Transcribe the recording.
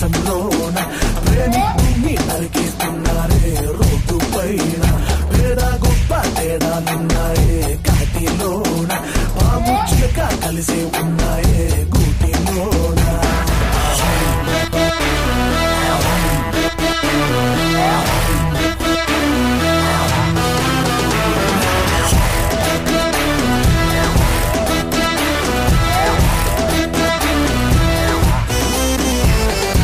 దేశంలోన ప్రేమికుని నరికిస్తున్నారే road పైన. పేద గొప్ప తేడాలున్నాయే కాటిలోన పాము చిలక కలిసే